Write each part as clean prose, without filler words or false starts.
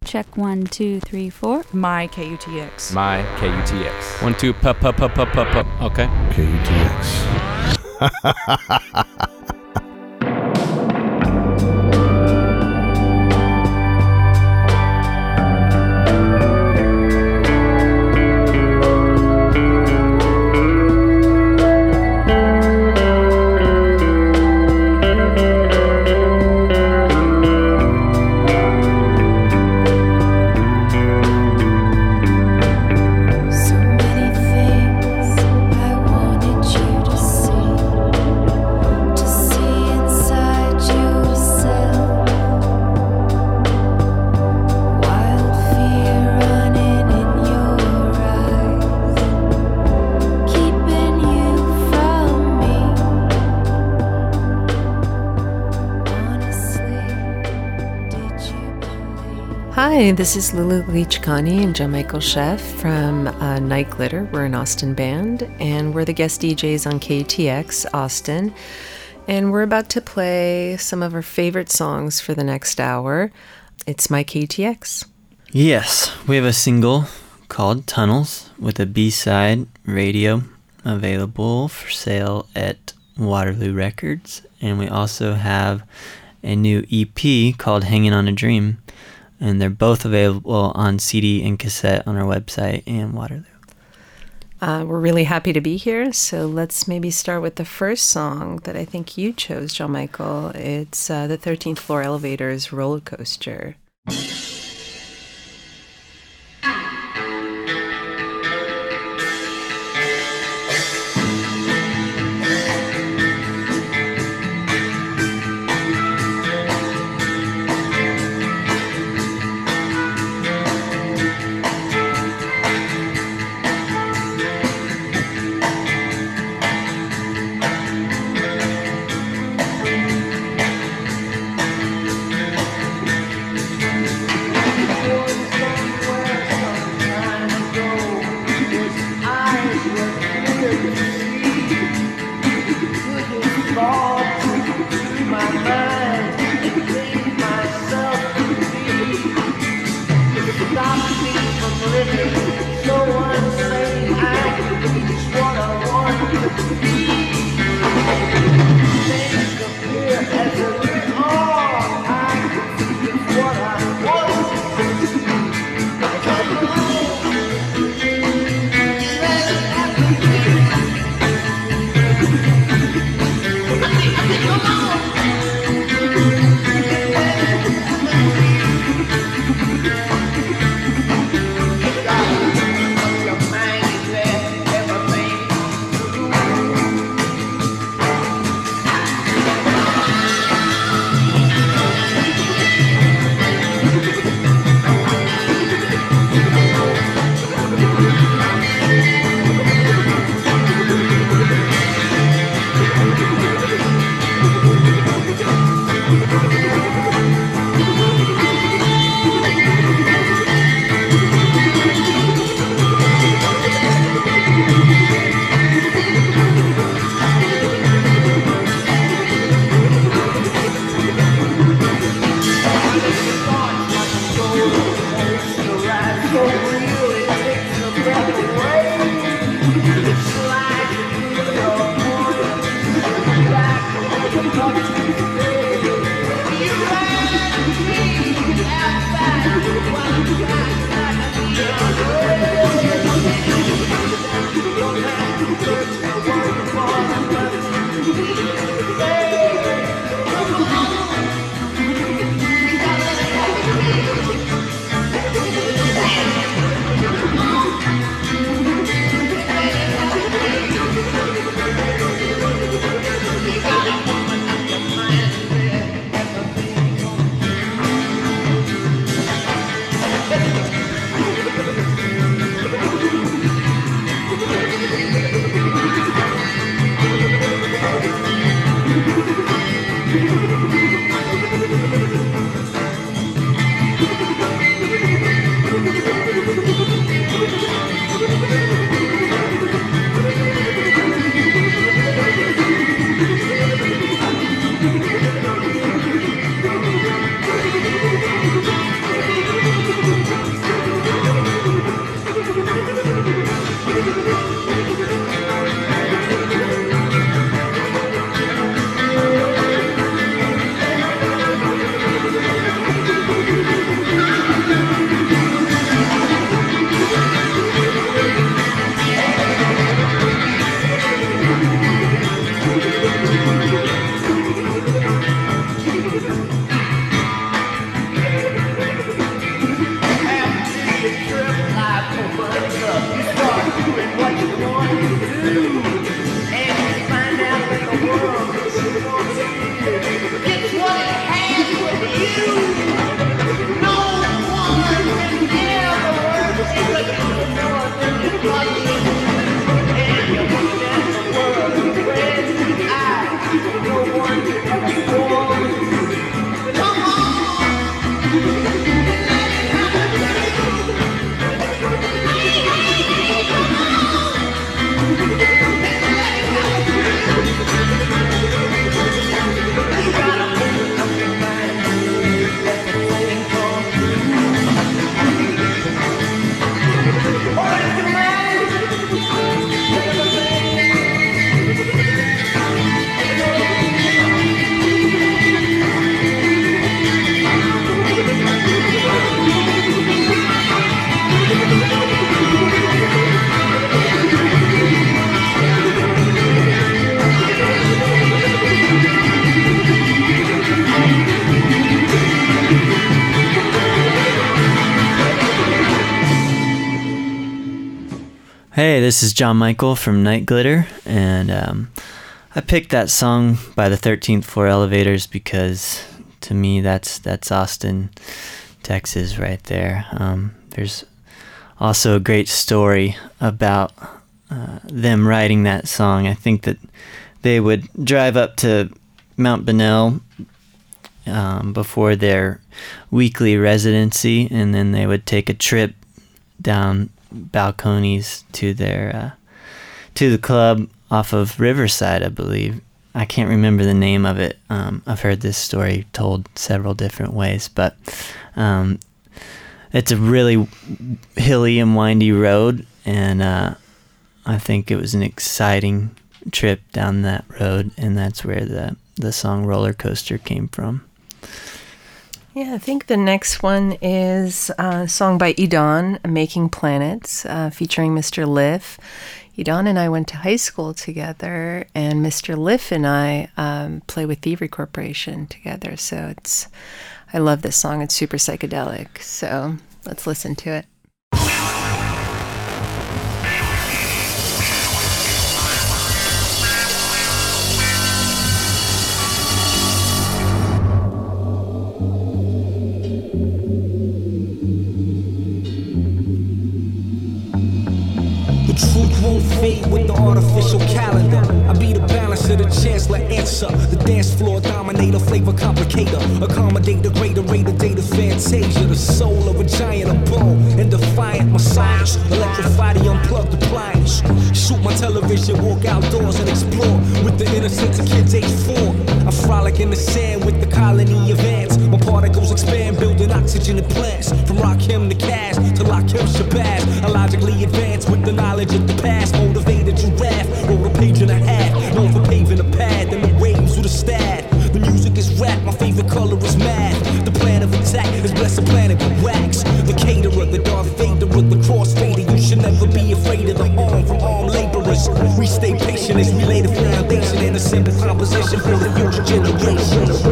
Check 1, 2, 3, 4. My KUTX. My KUTX. 1, 2, pup. Okay. KUTX. Hi, this is Lulu Leachkani and John Michael Sheff from Night Glitter. We're an Austin band, and we're the guest DJs on KTX Austin. And we're about to play some of our favorite songs for the next hour. It's My KTX. Yes, we have a single called Tunnels with a B-side, Radio, available for sale at Waterloo Records. And we also have a new EP called Hanging on a Dream. And they're both available on CD and cassette on our website and Waterloo. We're really happy to be here, so let's maybe start with the first song that I think you chose, John Michael. It's the 13th Floor Elevators Roller Coaster. Hey, this is John Michael from Night Glitter, and I picked that song by the 13th Floor Elevators because to me that's Austin, Texas right there. There's also a great story about them writing that song. I think that they would drive up to Mount Bunnell before their weekly residency, and then they would take a trip down Balcones to their to the club off of Riverside, I believe. I can't remember the name of it. I've heard this story told several different ways, but it's a really hilly and windy road, and I think it was an exciting trip down that road, and that's where the song Roller Coaster came from. Yeah, I think the next one is a song by Edon, Making Planets, featuring Mr. Liff. Edon and I went to high school together, and Mr. Liff and I play with Thievery Corporation together. So I love this song. It's super psychedelic. So let's listen to it. Truth won't fade with the artificial calendar. I be the balance of the chancellor answer. The dance floor dominator, flavor complicator. Accommodate the greater rate of data fantasia. The soul of a giant, a bold and defiant massage. Electrify the unplugged appliance. Shoot my television, walk outdoors and explore. With the innocence of kids age 4. I frolic in the sand with the colony of ants. My particles expand, building oxygen in plants. From Rakim to Cash to Lakim Shabazz. I logically advance with the knowledge of the past. Motivated giraffe, wrote a page and a half. Known for paving the path and the waves with a stab. The music is rap, my favorite color is math. The plan of attack is bless a planet with wax. The caterer, the Darth Vader of the crossfader. You should never be afraid of the harm from armed laborers. We stay patient as we lay the foundation and a simple composition for the future generations.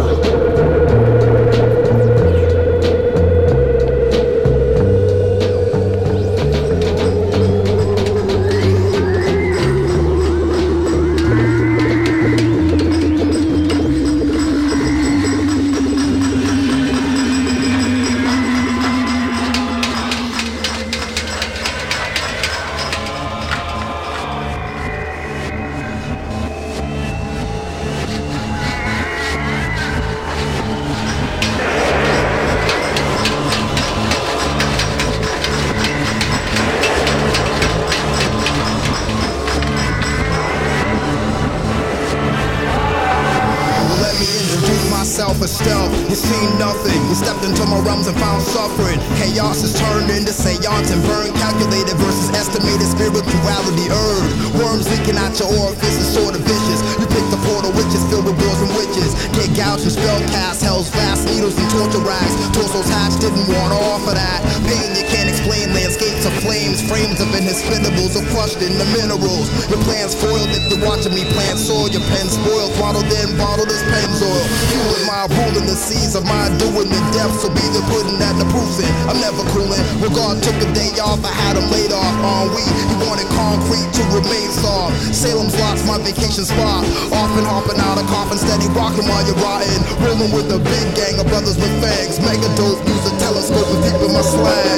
You seen nothing, you stepped into my realms and found suffering. Chaos is turned into seance and burn. Calculated versus estimated spirituality earned. Worms leaking out your orifice is sort of vicious. You pick the portal witches filled with wars and witches. Get gouged and spell cast, hell's vast needles and torture rags. Torsos hatched, didn't want to offer that. Pain you can't explain, landscapes of flames. Frames of inhospitables are crushed in the minerals. Your plans foiled if you're watching me plant soil. Your pen spoiled, throttled then bottled as Pennzoil. Fueling my rule in the seas of my doing the depths. So be the pudding that the proof's in. I'm never cooling. Regard took a day off, I had him laid off. He wanted concrete to remain soft. Salem's Lot's my vacation spot. Often hopping out of coffin, steady rocking while you're rotting. Rolling with a big gang of brothers with fangs. Mega dope, use a telescope to deep in my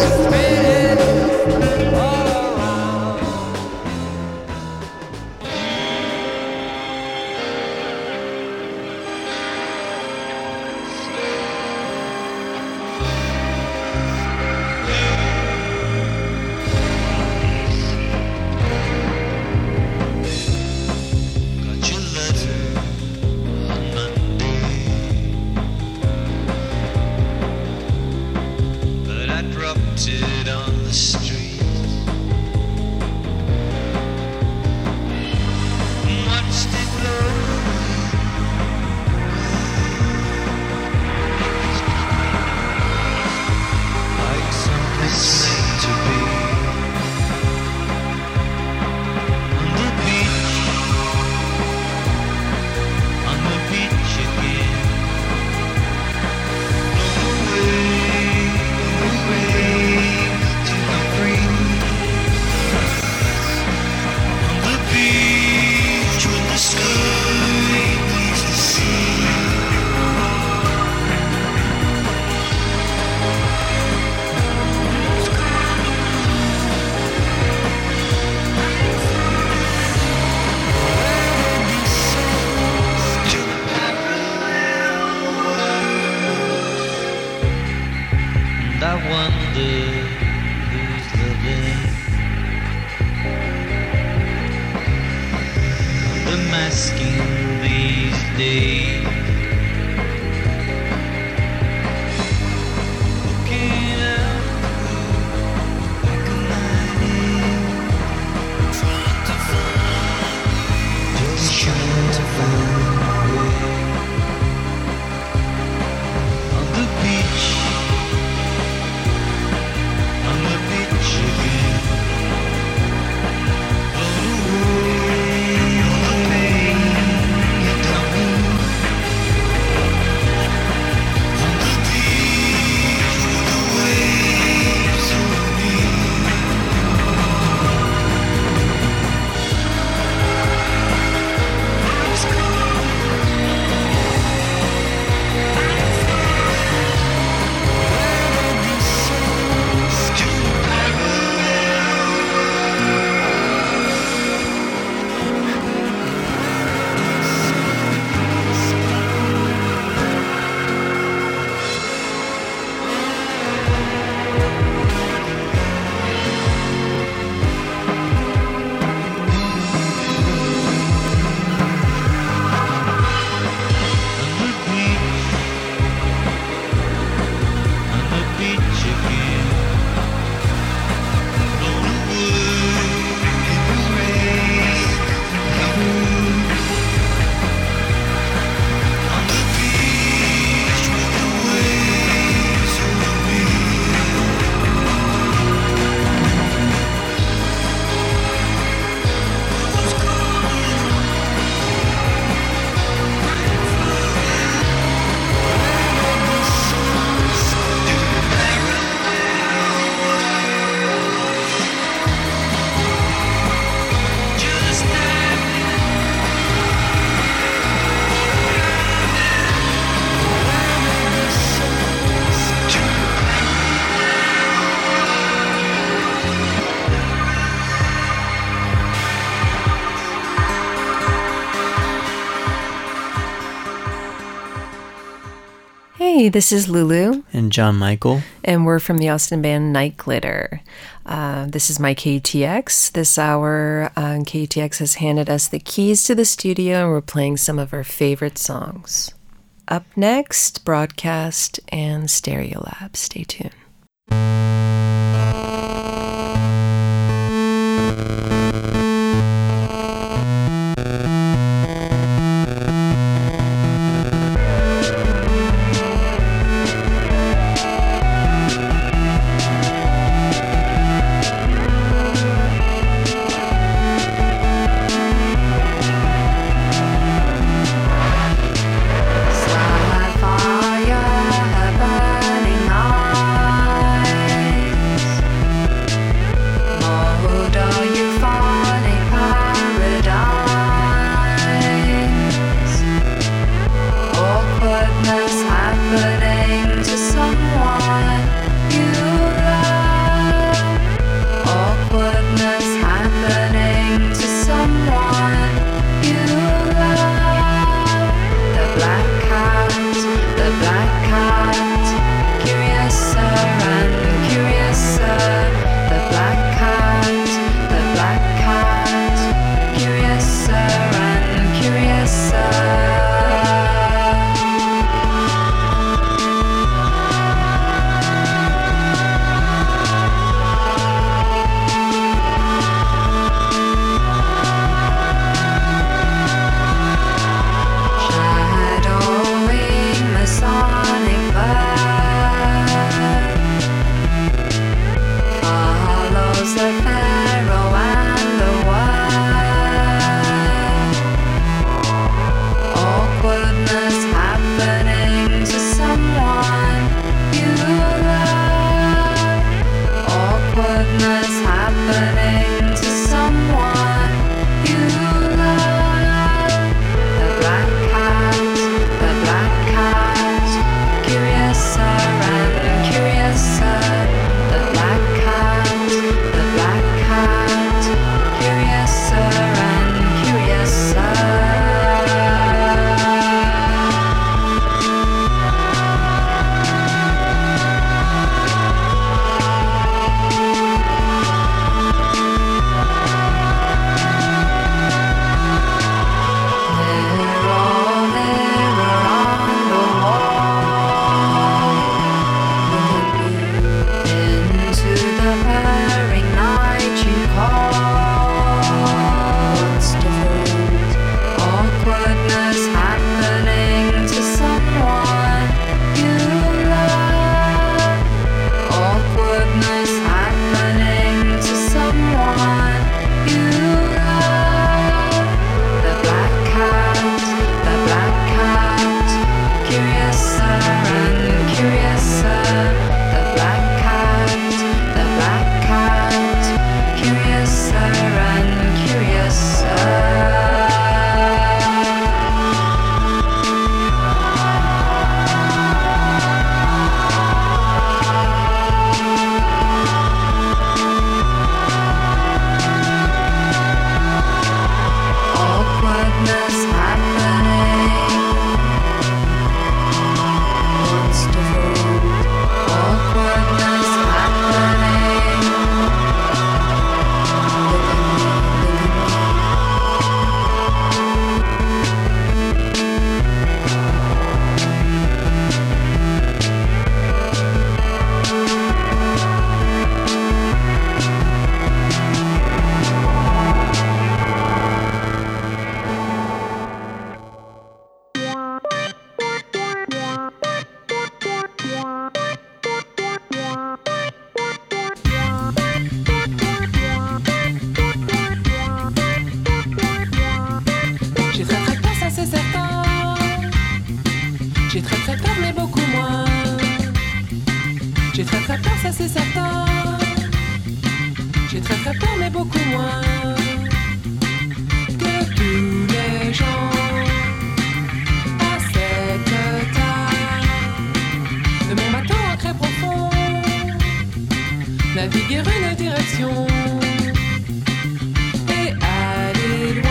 slang. To the free and I wonder who's loving. The masking these days. Looking out like a night, just trying to find my way. On the beach again. Float away all the pain you tell me. On the beach with the waves over me. It's cold. Hey, this is Lulu. And John Michael. And we're from the Austin band Night Glitter. This is my KTX. This hour, KTX has handed us the keys to the studio, and we're playing some of our favorite songs. Up next, Broadcast and Stereolab. Stay tuned. Fire burning on. très peur, ça c'est certain. J'ai très très peur, mais beaucoup moins que tous les gens à cette taille. De mon bateau ancré profond, naviguer une direction et aller loin.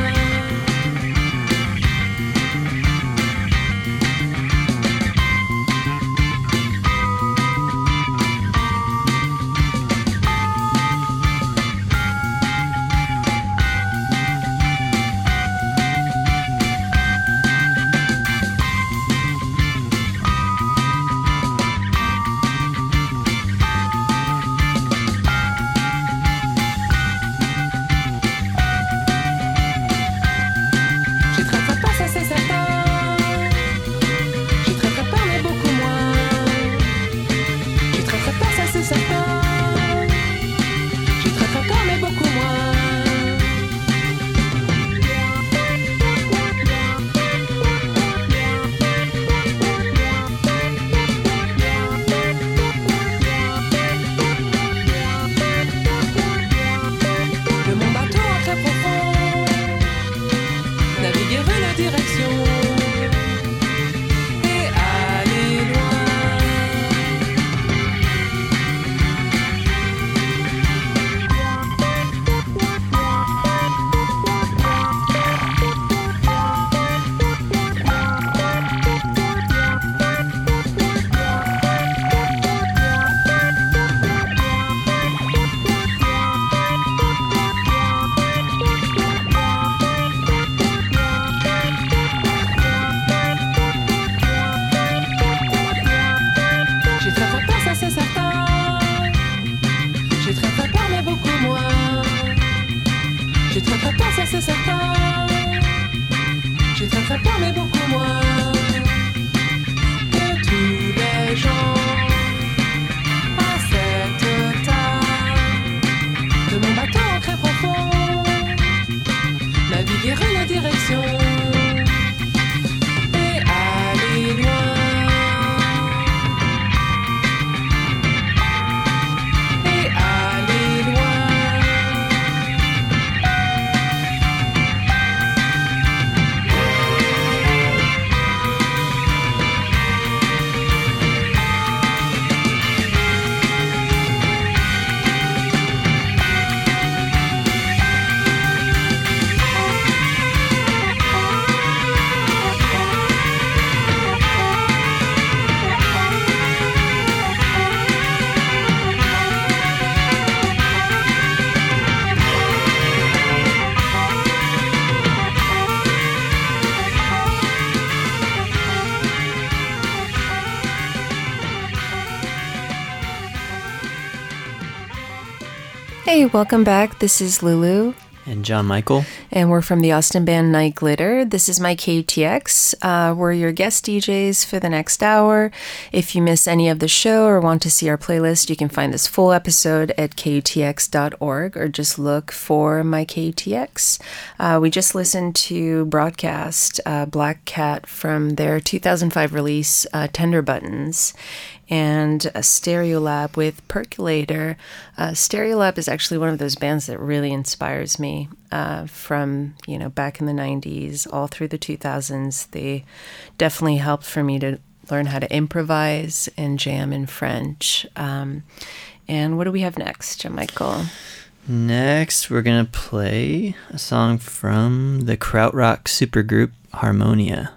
Hey, welcome back. This is Lulu. And John Michael. And we're from the Austin band Night Glitter. This is my KTX. We're your guest DJs for the next hour. If you miss any of the show or want to see our playlist, you can find this full episode at ktx.org or just look for my KTX. We just listened to Broadcast Black Cat from their 2005 release, Tender Buttons, and a Stereolab with Percolator. Stereolab is actually one of those bands that really inspires me from, back in the 90s, all through the 2000s. They definitely helped for me to learn how to improvise and jam in French. And what do we have next, John Michael? Next, we're going to play a song from the krautrock supergroup Harmonia.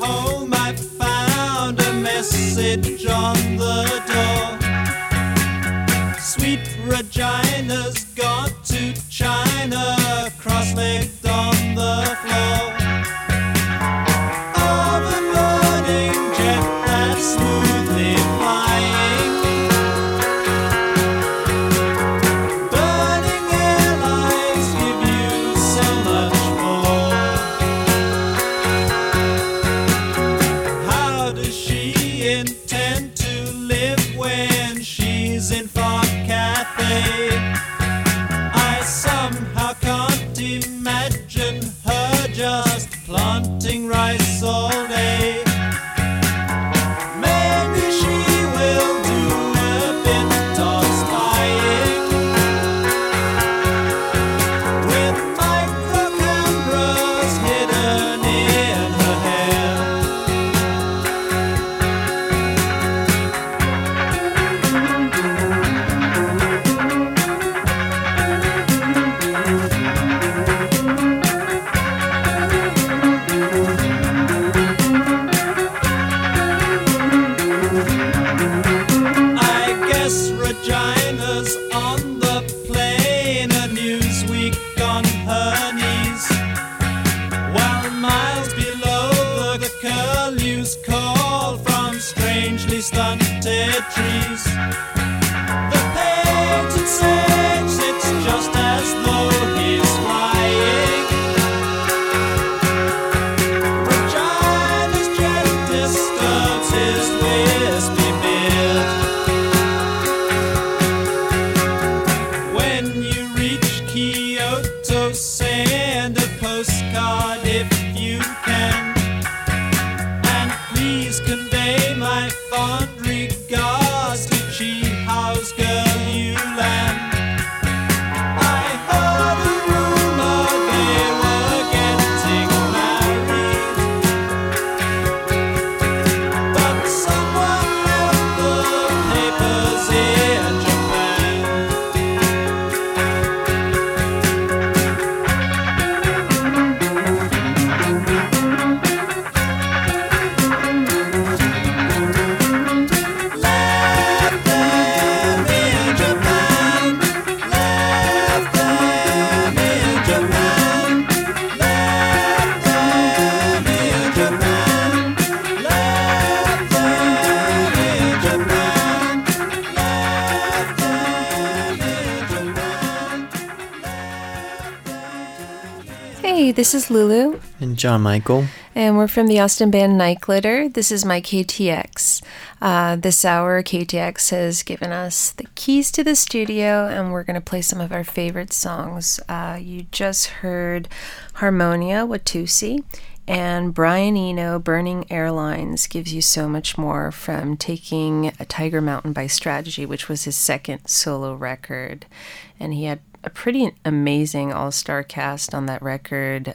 home I found a message on the door. Sweet Regina's gone to China, cross-legged on the floor. Of a burning jet that's smoothly flying, burning airlines give you so much more. How does she intend to live when she's in Far Cathay? I somehow can't imagine her just planting rice all day. Maybe she will do a bit of spying with micro cameras hidden in her hair. I guess Regina's on the plane, a Newsweek on her knees, while miles below the curlews call from strangely stunted trees. The painted sage sits just as though he's flying. Regina's jet disturbs his wispy beard. When you reach Kyoto, send a postcard if you can, and please convey my fond regards to Chi House Girl Yulan. I heard a rumor they were getting married, but someone left the papers in Japan. Left them in Japan. Left them in Japan. Left them in Japan. Left them in Japan. Left them in Japan. Hey, this is Lulu, And John Michael. and we're from the Austin band Night Glitter. This is my KTX. This hour, KTX has given us the keys to the studio, and we're going to play some of our favorite songs. You just heard Harmonia, Watusi, and Brian Eno, Burning Airlines, gives you so much more from taking a Tiger Mountain by Strategy, which was his second solo record. And he had a pretty amazing all-star cast on that record.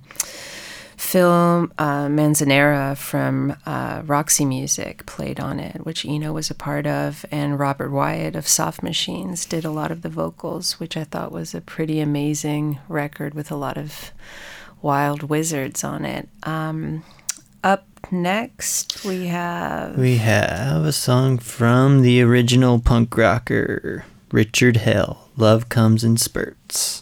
Phil Manzanera from Roxy Music played on it, which Eno was a part of, and Robert Wyatt of Soft Machines did a lot of the vocals, which I thought was a pretty amazing record with a lot of wild wizards on it. Up next, we have a song from the original punk rocker, Richard Hell, Love Comes in Spurts.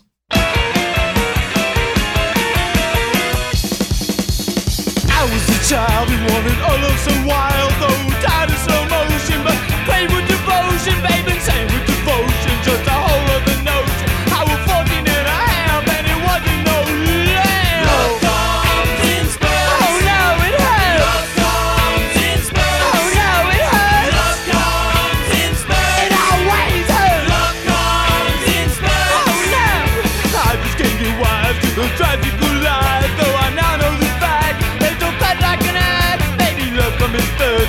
I was a child who wanted all love so wild, though tired of slow motion, but played with devotion, babe, and sang with devotion, just a whole other notion. I was 14 and a half, and it wasn't no lamb. Love comes in spurts. Oh no, it hurts. Love comes in spurts. Oh no, it hurts. Love comes in spurts. It always hurts. Love comes in spurts. Oh no, I just can't get wise to the tragical lies, though I now know the fact. They don't cut like an ass, baby, love comes in spurts.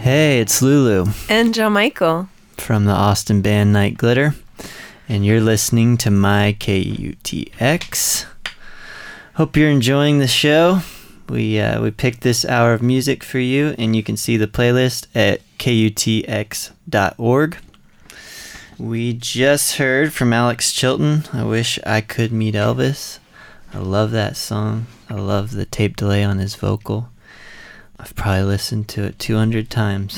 Hey, it's Lulu And Joe Michael. from the Austin band Night Glitter, and you're listening to my KUTX. Hope you're enjoying the show. We picked this hour of music for you, and you can see the playlist at KUTX.org. We just heard from Alex Chilton, I Wish I Could Meet Elvis. I love that song. I love the tape delay on his vocal. I've probably listened to it 200 times.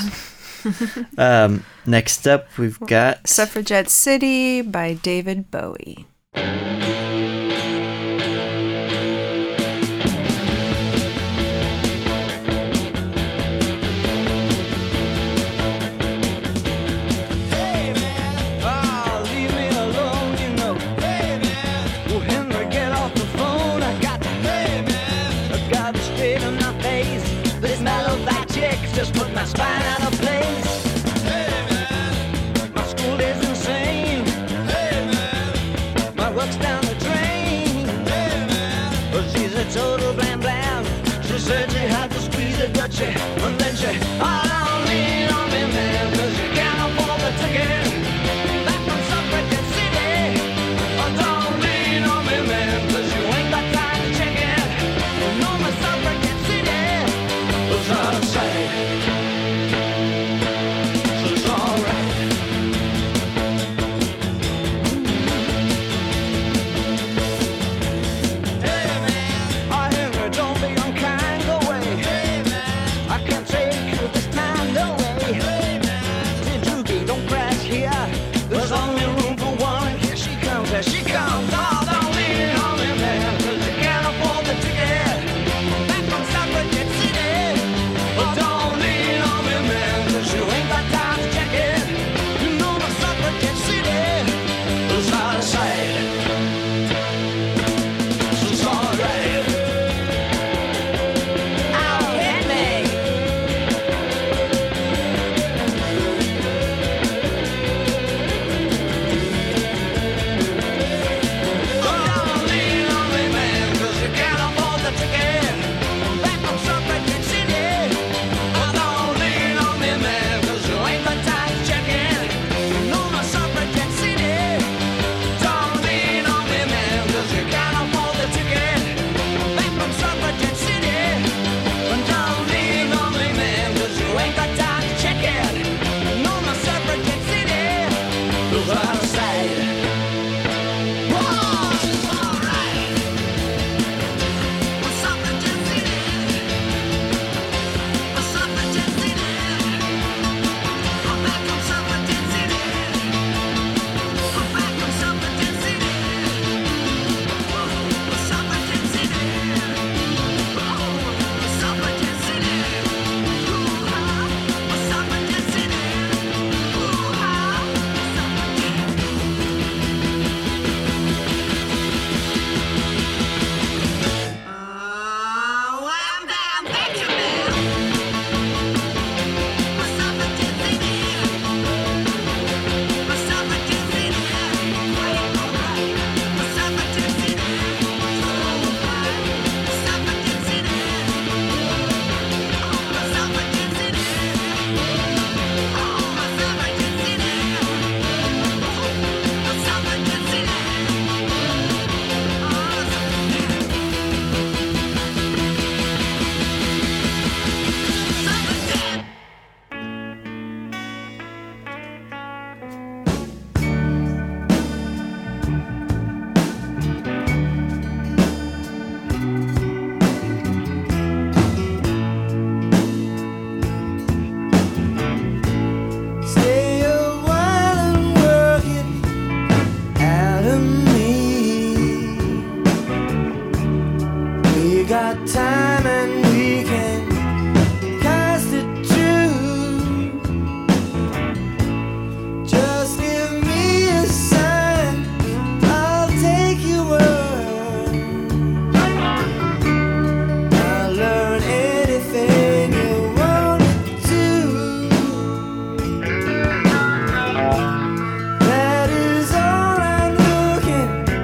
Next up, we've got Suffragette City by David Bowie. Just put my spine out of place. Hey man, my school is insane. Hey man, my work's down the drain. Hey man, well, she's a total blam blam. She said she had to squeeze it, but she, and then she, oh, don't lean on me, man, 'cause you can't afford the ticket. Back from Suffragette City. Oh, don't lean on me, man, 'cause you ain't got time to check it. You know my Suffragette City was out of sight. She comes, oh, don't lean on me, man, 'cause you can't afford the ticket. Back from Suffragette City. Oh, don't lean on me, man, 'cause you ain't got time to check it. You know the Suffragette City is out of sight. So it's alright. Oh, hit me.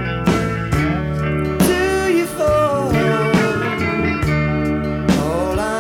All I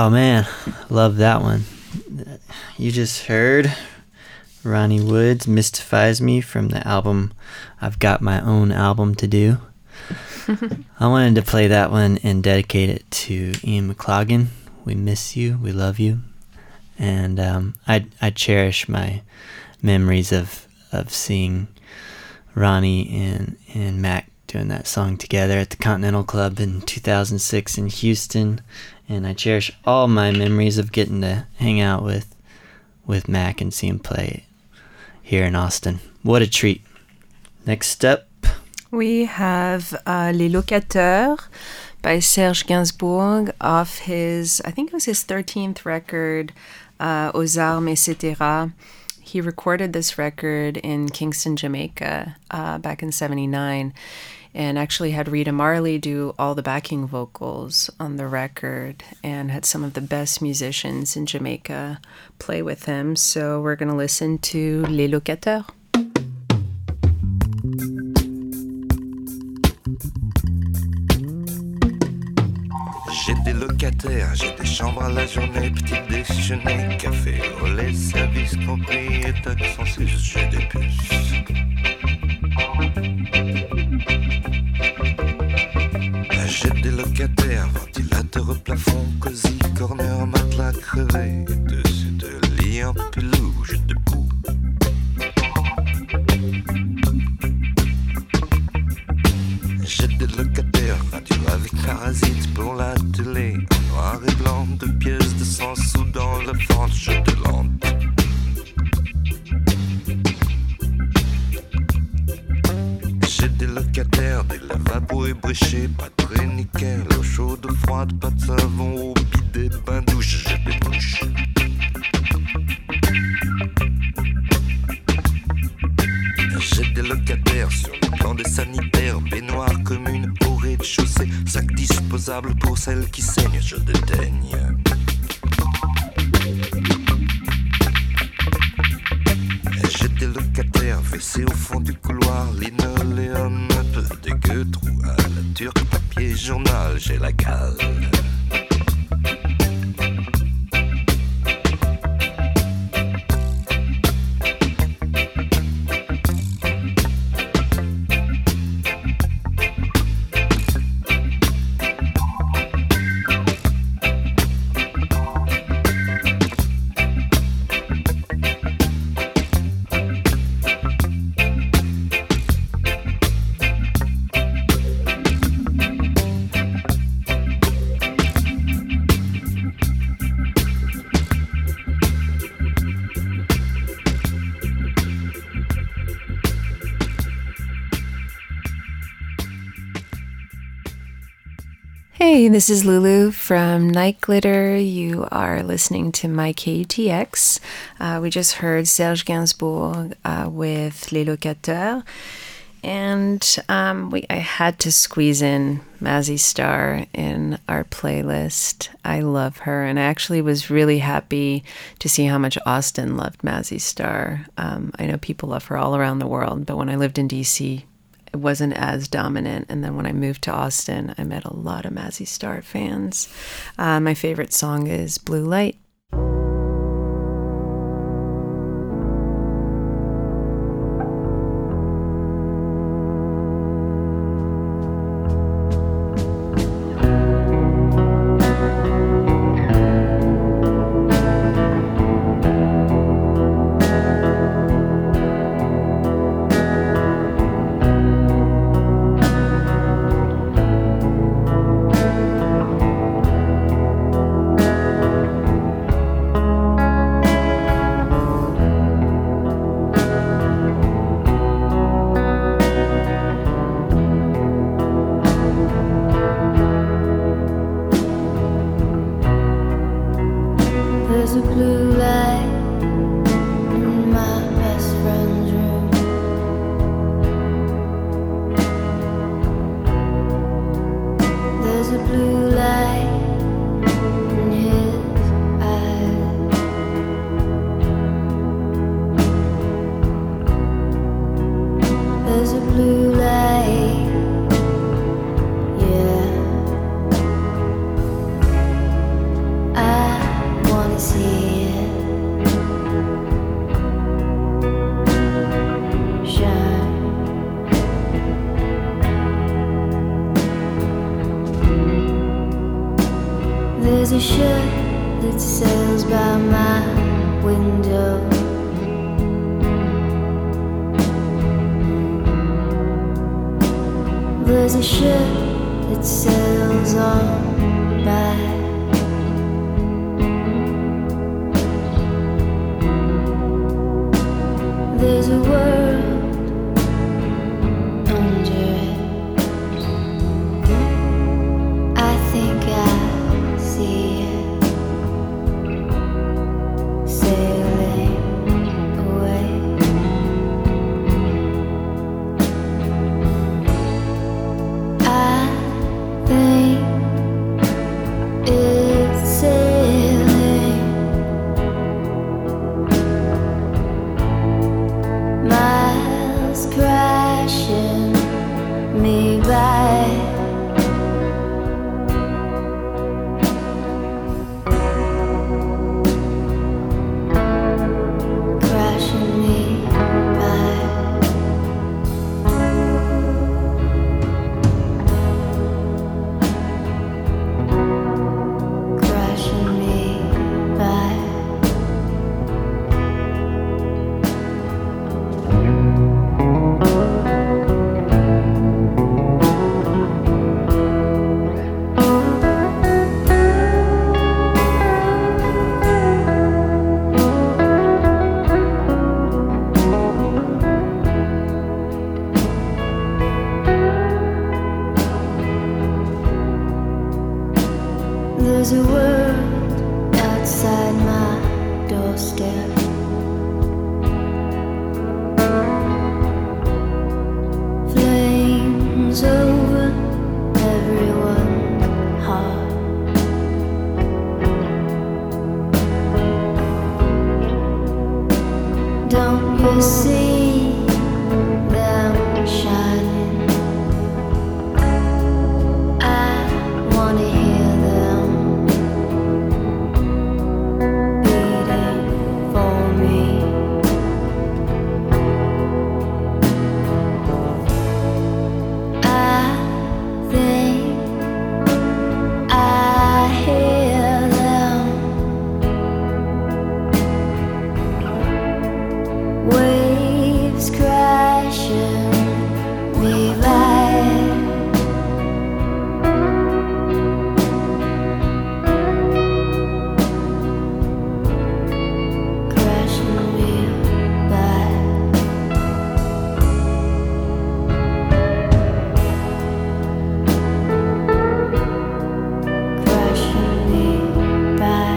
Oh man, love that one. You just heard Ronnie Woods Mystifies Me from the album I've Got My Own Album to Do. I wanted to play that one and dedicate it to Ian McLagan. We miss you, we love you. And I cherish my memories of seeing Ronnie and Mac doing that song together at the Continental Club in 2006 in Houston. And I cherish all my memories of getting to hang out with Mac and see him play here in Austin. What a treat. Next up, we have Les Locateurs by Serge Gainsbourg off his, I think it was his 13th record, Aux Armes, etc. He recorded this record in Kingston, Jamaica, back in 79. And actually had Rita Marley do all the backing vocals on the record and had some of the best musicians in Jamaica play with him. So we're going to listen to Les Locateurs. J'ai des locataires, j'ai des chambres à la journée, petit déjeuner, café, au lait, service compris et taxes en sus, j'ai des puces. J'ai des locataires, ventilateur au plafond, cosy, corner, matelas crevé, dessus de lit en peluche debout. J'ai des locataires, radio avec parasites pour la télé, en noir et blanc, 2 pièces de 100 sous dans le ventre, je te lente. J'ai des locataires, des lavabos ébréchés, pas très nickel, l'eau chaude ou froide, pas de savon au bidet, bain douche, j'ai des douches. J'ai des locataires sur le plan des sanitaires, baignoire commune au rez-de-chaussée, sac disposable pour celles qui saignent, je dédaigne. J'ai des locataires, WC au fond du couloir, linoléum un peu dégueu, trou à la turque, papier, journal, j'ai la gale. Hey, this is Lulu from Night Glitter. You are listening to my KUTX. We just heard Serge Gainsbourg with Les Locateurs. And I had to squeeze in Mazzy Star in our playlist. I love her. And I actually was really happy to see how much Austin loved Mazzy Star. I know people love her all around the world, but when I lived in D.C., it wasn't as dominant. And then when I moved to Austin, I met a lot of Mazzy Star fans. My favorite song is Blue Light. There's a ship that sails by my window. There's a ship that sails on by. There's a world under it. I think I see it sailing away. I think it's sailing. Miles crashing me by. Crashing me by. Crashing me by. There's a world outside my doorstep. Flames over everyone's heart. Don't you see them shining? I wanna hear them beating for me. I think I hear them. Waves crashing me by. Crashing me by. Crashing me by.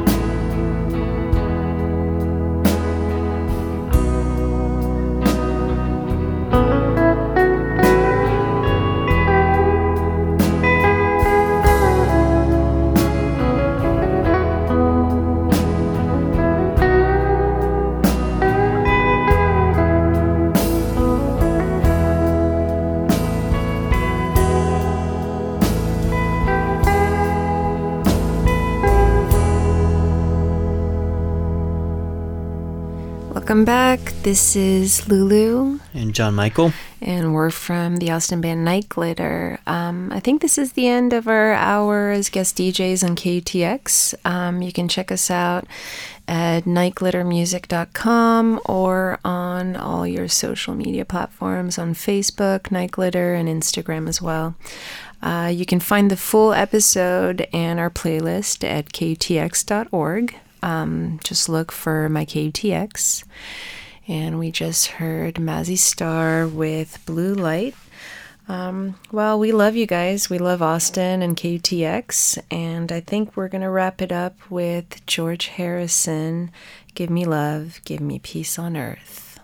Welcome back. This is Lulu. And John Michael. And we're from the Austin band Night Glitter. I think this is the end of our hour as guest DJs on KTX. You can check us out at nightglittermusic.com or on all your social media platforms on Facebook, Night Glitter, and Instagram as well. You can find the full episode and our playlist at ktx.org. Just look for my KTX. And we just heard Mazzy Star with Blue Light. Well, we love you guys. We love Austin and KTX. And I think we're going to wrap it up with George Harrison, Give Me Love, Give Me Peace on Earth.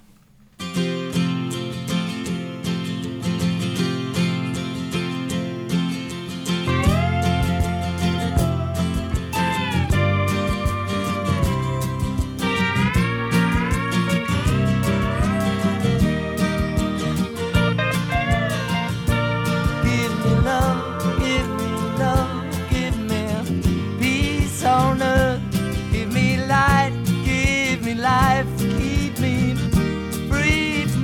Life, keep me free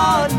heart